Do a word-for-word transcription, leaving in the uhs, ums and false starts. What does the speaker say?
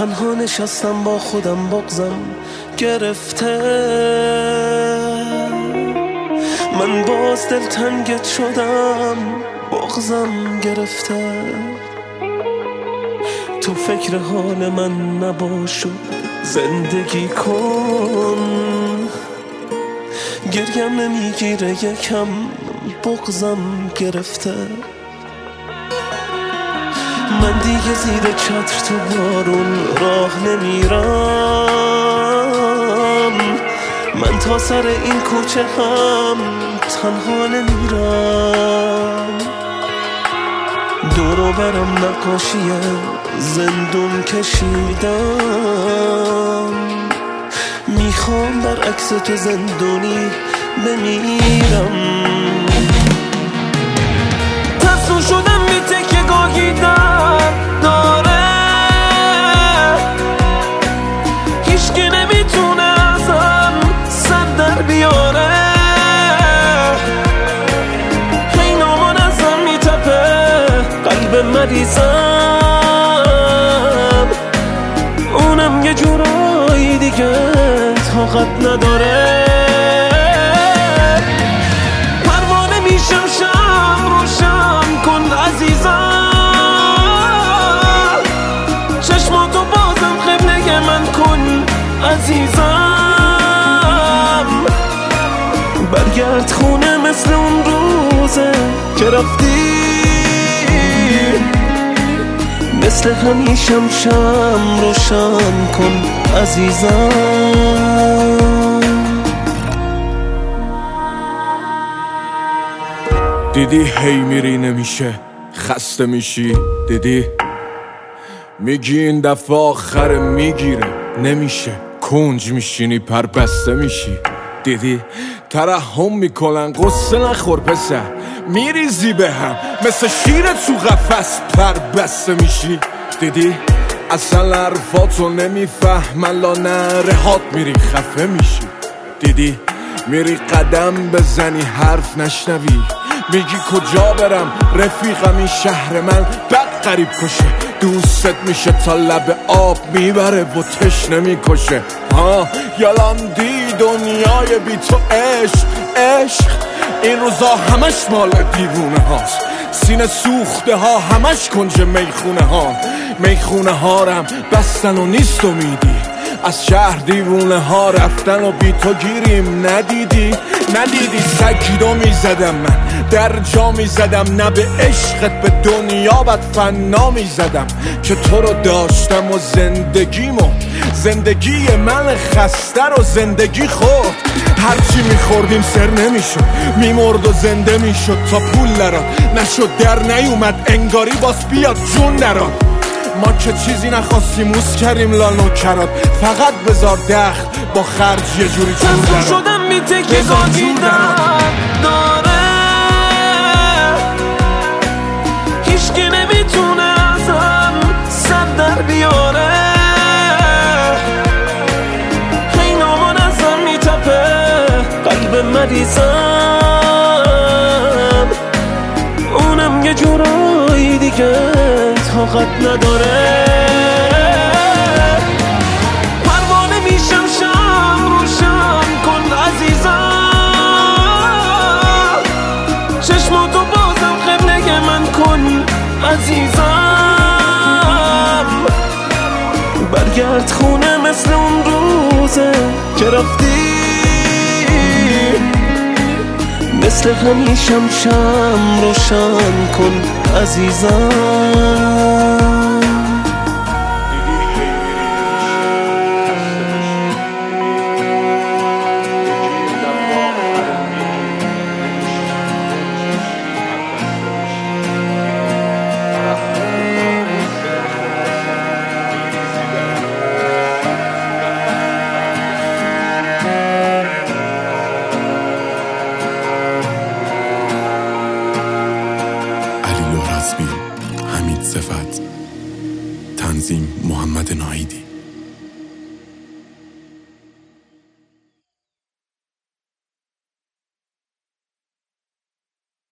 تنها نشستم با خودم بغضم گرفته، من باز دلتنگت شدم بغضم گرفته. تو فکر حال من نباش و زندگی کن، گریم نمیگیره یکم بغضم گرفته. من دیگه زیر چتر تو بارون راه نمیرم، من تا سر این کوچه هم تنها نمیرم. دورو برم نقاشی زندون کشیدم، میخوام بر عکس تو زندونی بمیرم. تسلو شدم بی تکه گاهی در داره، هیچکی نمیتونه ازم سر در بیاره. هی نامان ازم میتپه قلب مریضم، اونم یه جورایی دیگه طاقت نداره. پروانه میشم شم روشن کن عزیزم، چشماتو بازم قبله من کن عزیزم. برگرد خونه مثل اون روزه که رفتی، مثل همیشم شم روشن کن عزیزم. دیدی هی میری نمیشه خسته میشی، دیدی میگی این دفعه آخر میگیره نمیشه، کنج میشینی پر بسته میشی. دیدی ترحم میکنن قصه نخور پسر، میریزی به هم مثل شیر تو قفس پر بسته میشی. دیدی اصلا حرفاتو نمیفهمن لا نرهات میری خفه میشی. دیدی میری قدم بزنی حرف نشنوی، میگی کجا برم رفیقم این شهر من بد قریب کشه، دوست میشه تا لب آب میبره و تشنه میکشه. ها یالان دی دنیای بی تو عشق عشق، این روزا همش مال دیوونه هاست، سینه سوخته ها همش کنج میخونه ها. میخونه ها رم بستن و نیست امیدی، از شهر دیوونه ها رفتن و بی تو گیریم. ندیدی ندیدی سگیدو میزدم من در جا میزدم، نه به عشقت به دنیا بد فنا میزدم که تو رو داشتم و زندگیمو زندگی من خسته رو زندگی خورد. هرچی میخوردیم سر نمیشد، میمرد و زنده میشد تا پول نراد نشد در نیومد انگاری باز بیاد جون نراد. ما که چیزی نخواستیم موس کردیم لانو کراد، فقط بذار دخل با خرج یه جوری چون دراد. تسلو شدم بی تکی گاهی در داره، هیچکی نمیتونه ازم سر در بیاره. هی نامان ازم میتپه قلب مریضم، اونم یه جورایی دیگه طاقت نداره. پروانه میشم شم روشن کن عزیزم، چشماتو بازم قبله من کن عزیزم. برگرد خونه مثل اون روزه که رفتی، مثل همیشم شم روشن کن عزیزم. حمید صفت، تنظیم محمد ناهیدی.